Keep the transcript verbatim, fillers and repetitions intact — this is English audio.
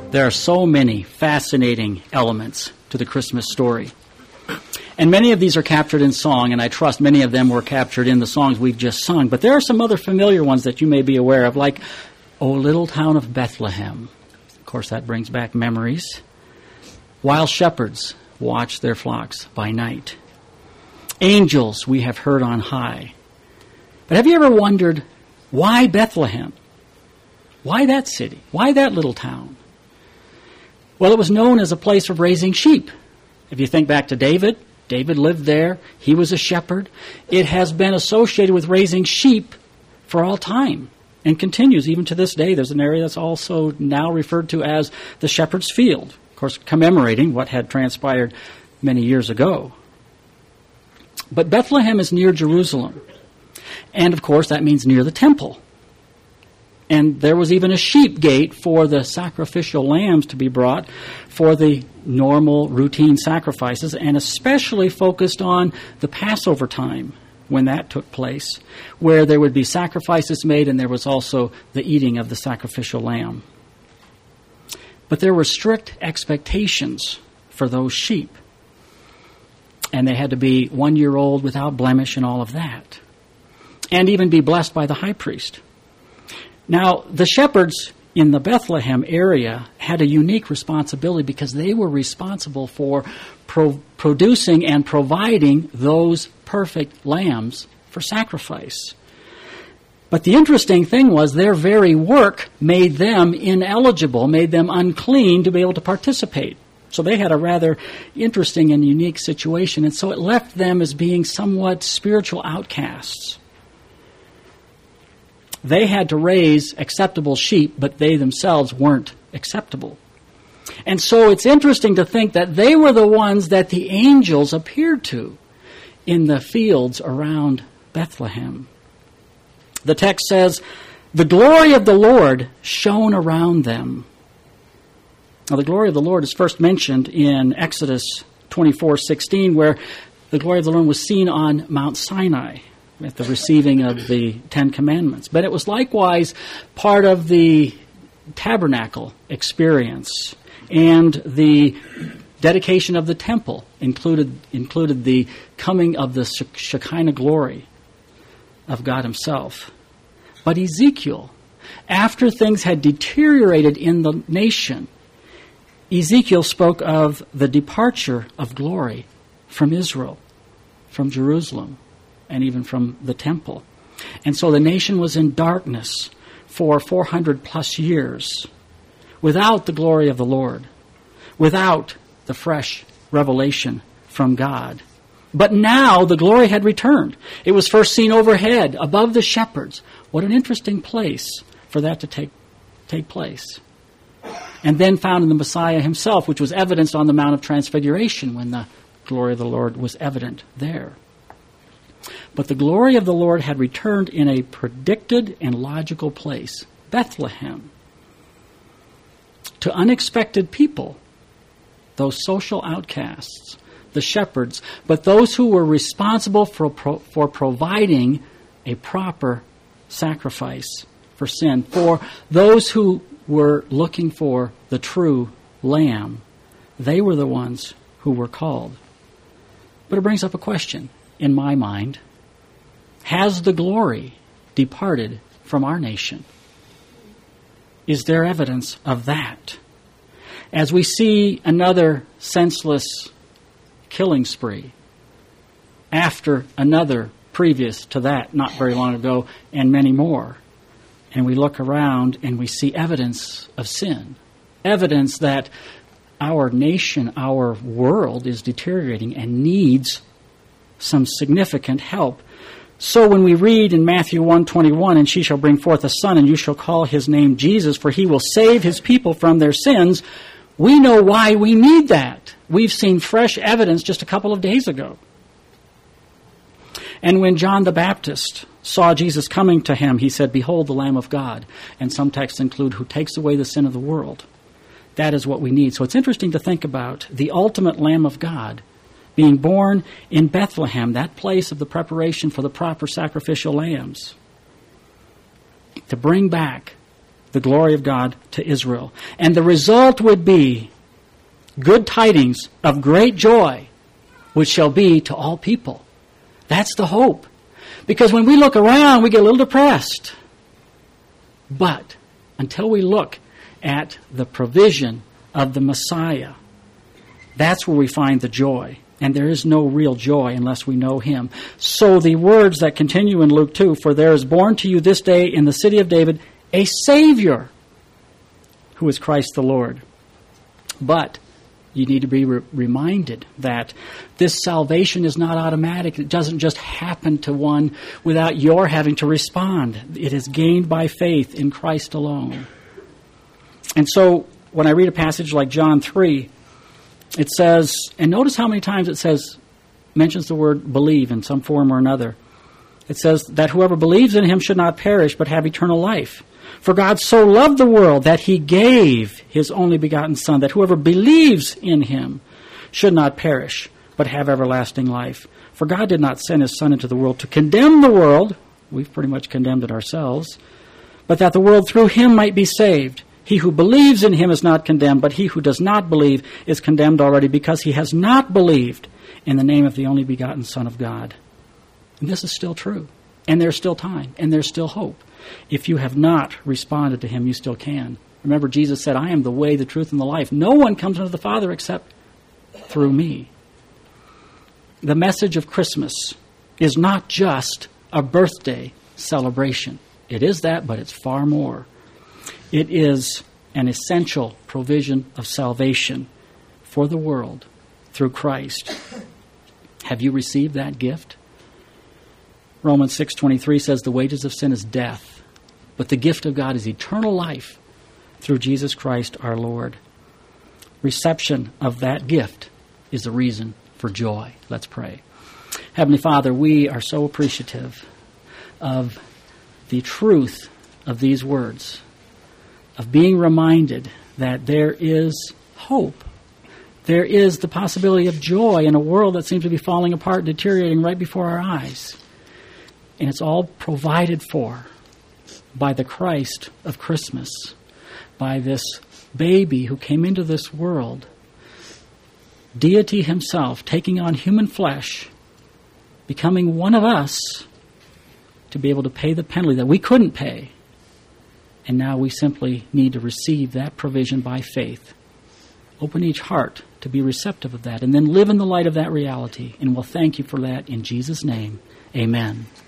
There are so many fascinating elements to the Christmas story. And many of these are captured in song, and I trust many of them were captured in the songs we've just sung. But there are some other familiar ones that you may be aware of, like O Little Town of Bethlehem. Of course, that brings back memories. While shepherds watch their flocks by night. Angels we have heard on high. But have you ever wondered, why Bethlehem? Why that city? Why that little town? Well, it was known as a place of raising sheep. If you think back to David, David lived there. He was a shepherd. It has been associated with raising sheep for all time and continues even to this day. There's an area that's also now referred to as the Shepherd's Field, of course, commemorating what had transpired many years ago. But Bethlehem is near Jerusalem. And, of course, that means near the temple. And there was even a sheep gate for the sacrificial lambs to be brought for the normal routine sacrifices, and especially focused on the Passover time when that took place, where there would be sacrifices made and there was also the eating of the sacrificial lamb. But there were strict expectations for those sheep. And they had to be one year old without blemish and all of that. And even be blessed by the high priest. Now, the shepherds in the Bethlehem area had a unique responsibility because they were responsible for pro- producing and providing those perfect lambs for sacrifice. But the interesting thing was their very work made them ineligible, made them unclean to be able to participate. So they had a rather interesting and unique situation, and so it left them as being somewhat spiritual outcasts. They had to raise acceptable sheep, but they themselves weren't acceptable. And so it's interesting to think that they were the ones that the angels appeared to in the fields around Bethlehem. The text says, the glory of the Lord shone around them. Now, the glory of the Lord is first mentioned in Exodus twenty-four sixteen, where the glory of the Lord was seen on Mount Sinai at the receiving of the Ten Commandments. But it was likewise part of the tabernacle experience, and the dedication of the temple included included the coming of the Shekinah glory of God himself. But Ezekiel, after things had deteriorated in the nation, Ezekiel spoke of the departure of glory from Israel, from Jerusalem, and even from the temple. And so the nation was in darkness for four hundred plus years without the glory of the Lord, without the fresh revelation from God. But now the glory had returned. It was first seen overhead, above the shepherds. What an interesting place for that to take, take place. And then found in the Messiah himself, which was evidenced on the Mount of Transfiguration when the glory of the Lord was evident there. But the glory of the Lord had returned in a predicted and logical place, Bethlehem, to unexpected people, those social outcasts, the shepherds, but those who were responsible for, pro- for providing a proper sacrifice for sin, for those who were looking for the true lamb. They were the ones who were called. But it brings up a question in my mind. Has the glory departed from our nation? Is there evidence of that? As we see another senseless killing spree after another previous to that, not very long ago, and many more, and we look around and we see evidence of sin, evidence that our nation, our world is deteriorating and needs some significant help. So when we read in Matthew one twenty-one, and she shall bring forth a son, and you shall call his name Jesus, for he will save his people from their sins, we know why we need that. We've seen fresh evidence just a couple of days ago. And when John the Baptist saw Jesus coming to him, he said, behold the Lamb of God. And some texts include, who takes away the sin of the world. That is what we need. So it's interesting to think about the ultimate Lamb of God being born in Bethlehem, that place of the preparation for the proper sacrificial lambs, to bring back the glory of God to Israel. And the result would be good tidings of great joy, which shall be to all people. That's the hope. Because when we look around, we get a little depressed. But until we look at the provision of the Messiah, that's where we find the joy. And there is no real joy unless we know Him. So the words that continue in Luke two, for there is born to you this day in the city of David a Savior, who is Christ the Lord. But you need to be re- reminded that this salvation is not automatic. It doesn't just happen to one without your having to respond. It is gained by faith in Christ alone. And so when I read a passage like John three, it says, and notice how many times it says, mentions the word believe in some form or another. It says that whoever believes in Him should not perish but have eternal life. For God so loved the world that He gave His only begotten Son, that whoever believes in Him should not perish but have everlasting life. For God did not send His Son into the world to condemn the world. We've pretty much condemned it ourselves. But that the world through Him might be saved. He who believes in Him is not condemned, but he who does not believe is condemned already, because he has not believed in the name of the only begotten Son of God. And this is still true. And there's still time. And there's still hope. If you have not responded to Him, you still can. Remember, Jesus said, I am the way, the truth, and the life. No one comes unto the Father except through me. The message of Christmas is not just a birthday celebration. It is that, but it's far more. It is an essential provision of salvation for the world through Christ. Have you received that gift? Romans six twenty-three says the wages of sin is death, but the gift of God is eternal life through Jesus Christ our Lord. Reception of that gift is a reason for joy. Let's pray. Heavenly Father, we are so appreciative of the truth of these words, of being reminded that there is hope. There is the possibility of joy in a world that seems to be falling apart, deteriorating right before our eyes. And it's all provided for by the Christ of Christmas, by this baby who came into this world, deity Himself, taking on human flesh, becoming one of us to be able to pay the penalty that we couldn't pay. And now we simply need to receive that provision by faith. Open each heart to be receptive of that, and then live in the light of that reality. And we'll thank You for that in Jesus' name. Amen.